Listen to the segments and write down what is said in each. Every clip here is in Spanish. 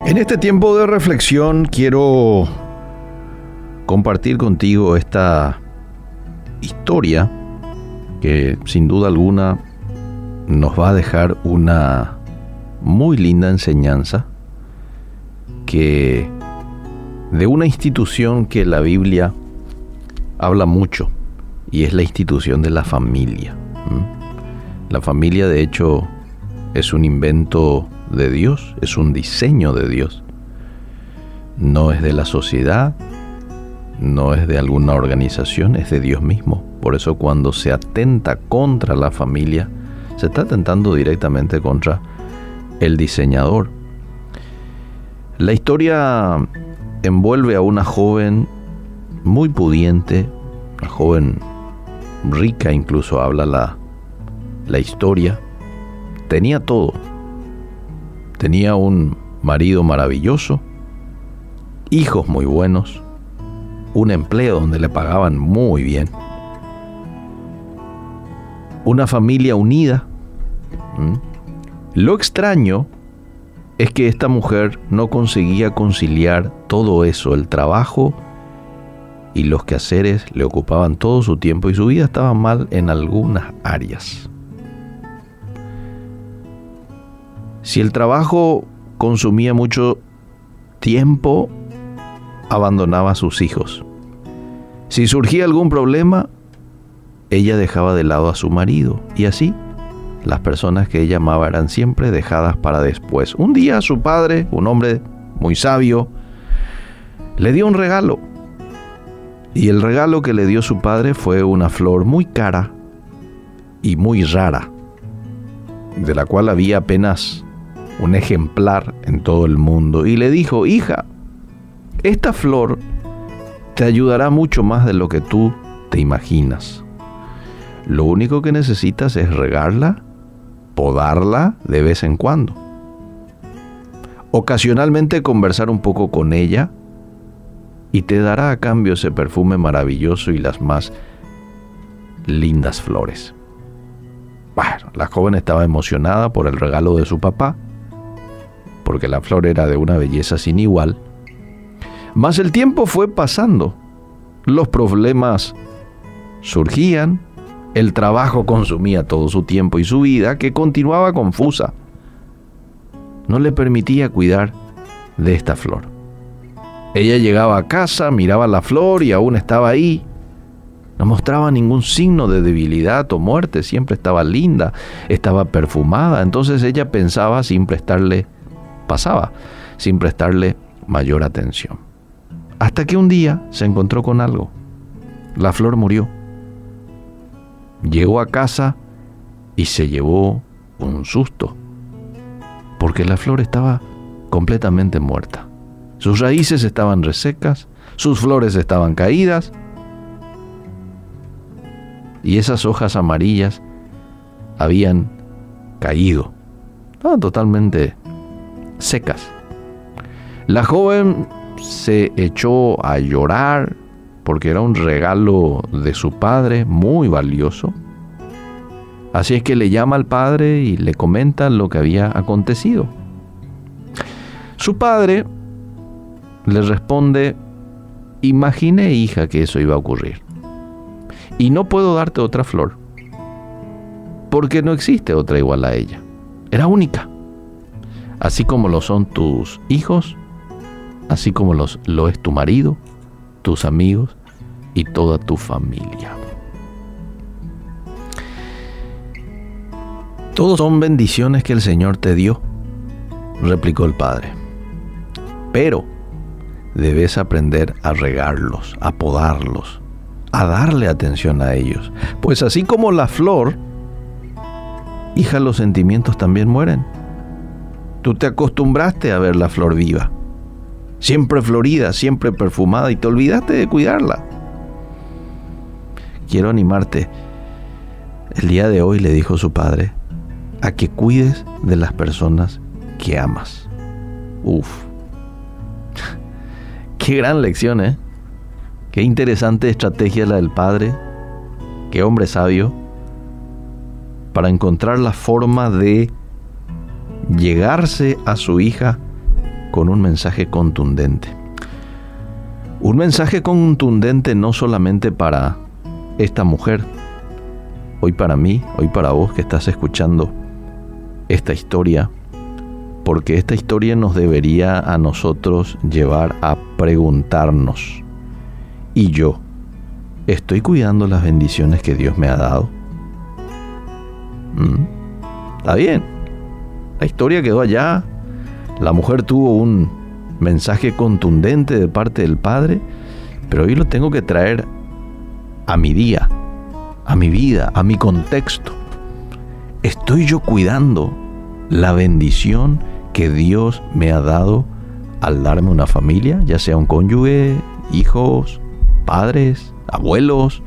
En este tiempo de reflexión quiero compartir contigo esta historia que sin duda alguna nos va a dejar una muy linda enseñanza de una institución que la Biblia habla mucho, y es la institución de la familia. La familia, de hecho, es un invento de Dios, es un diseño de Dios. No es de la sociedad, no es de alguna organización, es de Dios mismo. Por eso cuando se atenta contra la familia, se está atentando directamente contra el diseñador. La historia envuelve a una joven muy pudiente, una joven rica, incluso habla la historia. Tenía todo. Tenía un marido maravilloso, hijos muy buenos, un empleo donde le pagaban muy bien, una familia unida. Lo extraño es que esta mujer no conseguía conciliar todo eso, el trabajo y los quehaceres le ocupaban todo su tiempo y su vida estaba mal en algunas áreas. Si el trabajo consumía mucho tiempo, abandonaba a sus hijos. Si surgía algún problema, ella dejaba de lado a su marido. Y así, las personas que ella amaba eran siempre dejadas para después. Un día su padre, un hombre muy sabio, le dio un regalo. Y el regalo que le dio su padre fue una flor muy cara y muy rara, de la cual había apenas un ejemplar en todo el mundo. Y le dijo: hija, esta flor te ayudará mucho más de lo que tú te imaginas. Lo único que necesitas es regarla, podarla de vez en cuando. Ocasionalmente conversar un poco con ella y te dará a cambio ese perfume maravilloso y las más lindas flores. Bueno, la joven estaba emocionada por el regalo de su papá, porque la flor era de una belleza sin igual. Mas el tiempo fue pasando, los problemas surgían, el trabajo consumía todo su tiempo y su vida, que continuaba confusa. No le permitía cuidar de esta flor. Ella llegaba a casa, miraba la flor y aún estaba ahí. No mostraba ningún signo de debilidad o muerte, siempre estaba linda, estaba perfumada. Entonces ella pensaba pasaba sin prestarle mayor atención. Hasta que un día se encontró con algo. La flor murió. Llegó a casa y se llevó un susto, porque la flor estaba completamente muerta. Sus raíces estaban resecas, sus flores estaban caídas y esas hojas amarillas habían caído. Estaban totalmente secas. La joven se echó a llorar porque era un regalo de su padre muy valioso. Así es que le llama al padre y le comenta lo que había acontecido. Su padre le responde: imaginé, hija, que eso iba a ocurrir. Y no puedo darte otra flor, porque no existe otra igual a ella. Era única. Así como lo son tus hijos, así como lo es tu marido, tus amigos y toda tu familia. Todos son bendiciones que el Señor te dio, replicó el padre. Pero debes aprender a regarlos, a podarlos, a darle atención a ellos. Pues así como la flor, hija, los sentimientos también mueren. Tú te acostumbraste a ver la flor viva, siempre florida, siempre perfumada, y te olvidaste de cuidarla. Quiero animarte. El día de hoy, le dijo su padre, a que cuides de las personas que amas. Qué gran lección, ¿eh? Qué interesante estrategia la del padre. Qué hombre sabio para encontrar la forma de llegarse a su hija con un mensaje contundente. Un mensaje contundente no solamente para esta mujer, hoy para mí, hoy para vos que estás escuchando esta historia, porque esta historia nos debería a nosotros llevar a preguntarnos: ¿y yo estoy cuidando las bendiciones que Dios me ha dado? Está bien, la historia quedó allá, la mujer tuvo un mensaje contundente de parte del Padre, pero hoy lo tengo que traer a mi día, a mi vida, a mi contexto. ¿Estoy yo cuidando la bendición que Dios me ha dado al darme una familia, ya sea un cónyuge, hijos, padres, abuelos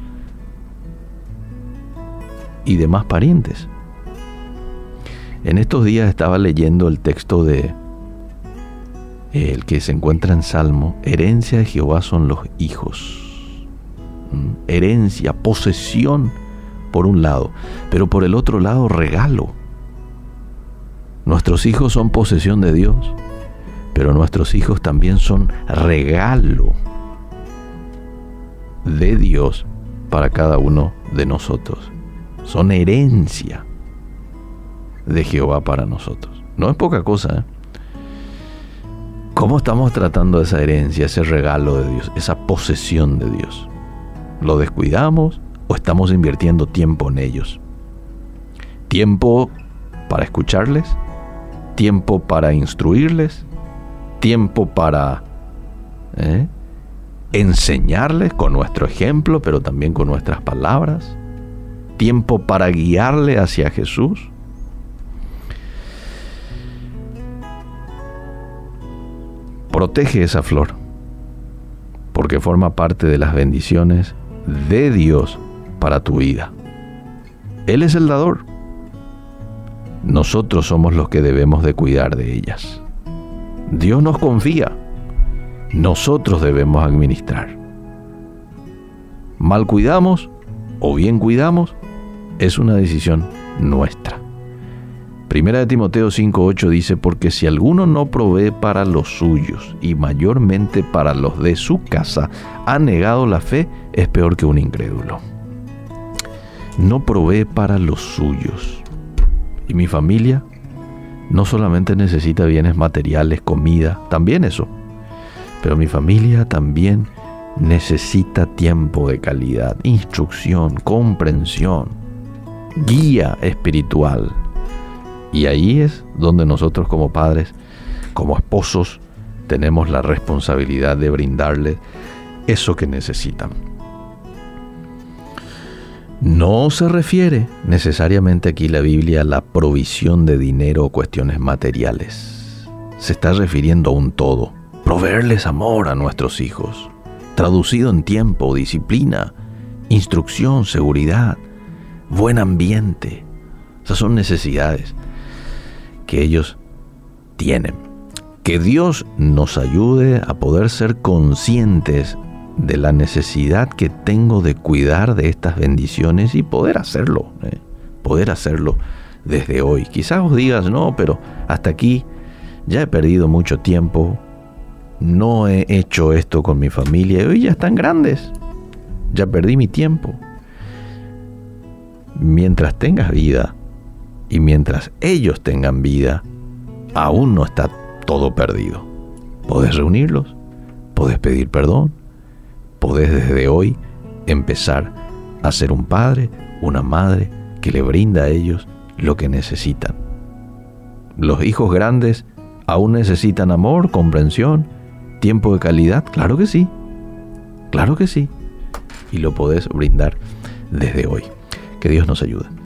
y demás parientes? En estos días estaba leyendo el texto de el que se encuentra en Salmo: herencia de Jehová son los hijos. Herencia, posesión por un lado, pero por el otro lado regalo. Nuestros hijos son posesión de Dios, pero nuestros hijos también son regalo de Dios para cada uno de nosotros. Son herencia de Jehová para nosotros. No es poca cosa, ¿eh? ¿Cómo estamos tratando esa herencia, ese regalo de Dios, esa posesión de Dios? ¿Lo descuidamos o estamos invirtiendo tiempo en ellos? Tiempo para escucharles, tiempo para instruirles, tiempo para enseñarles con nuestro ejemplo, pero también con nuestras palabras, tiempo para guiarle hacia Jesús. Protege esa flor, porque forma parte de las bendiciones de Dios para tu vida. Él es el dador. Nosotros somos los que debemos de cuidar de ellas. Dios nos confía. Nosotros debemos administrar. Mal cuidamos o bien cuidamos, es una decisión nuestra. Primera de Timoteo 5:8 dice: porque si alguno no provee para los suyos, y mayormente para los de su casa, ha negado la fe, es peor que un incrédulo. No provee para los suyos. Y mi familia no solamente necesita bienes materiales, comida, también eso, pero mi familia también necesita tiempo de calidad, instrucción, comprensión, guía espiritual. Y ahí es donde nosotros como padres, como esposos, tenemos la responsabilidad de brindarles eso que necesitan. No se refiere necesariamente aquí la Biblia a la provisión de dinero o cuestiones materiales. Se está refiriendo a un todo. Proveerles amor a nuestros hijos, traducido en tiempo, disciplina, instrucción, seguridad, buen ambiente. Esas son necesidades que ellos tienen. Que Dios nos ayude a poder ser conscientes de la necesidad que tengo de cuidar de estas bendiciones y poder hacerlo desde hoy. Quizás os digas: no, pero hasta aquí ya he perdido mucho tiempo, no he hecho esto con mi familia, y hoy ya están grandes, ya perdí mi tiempo. Mientras tengas vida y mientras ellos tengan vida, aún no está todo perdido. Podés reunirlos, podés pedir perdón, podés desde hoy empezar a ser un padre, una madre que le brinda a ellos lo que necesitan. Los hijos grandes aún necesitan amor, comprensión, tiempo de calidad. Claro que sí, y lo podés brindar desde hoy. Que Dios nos ayude.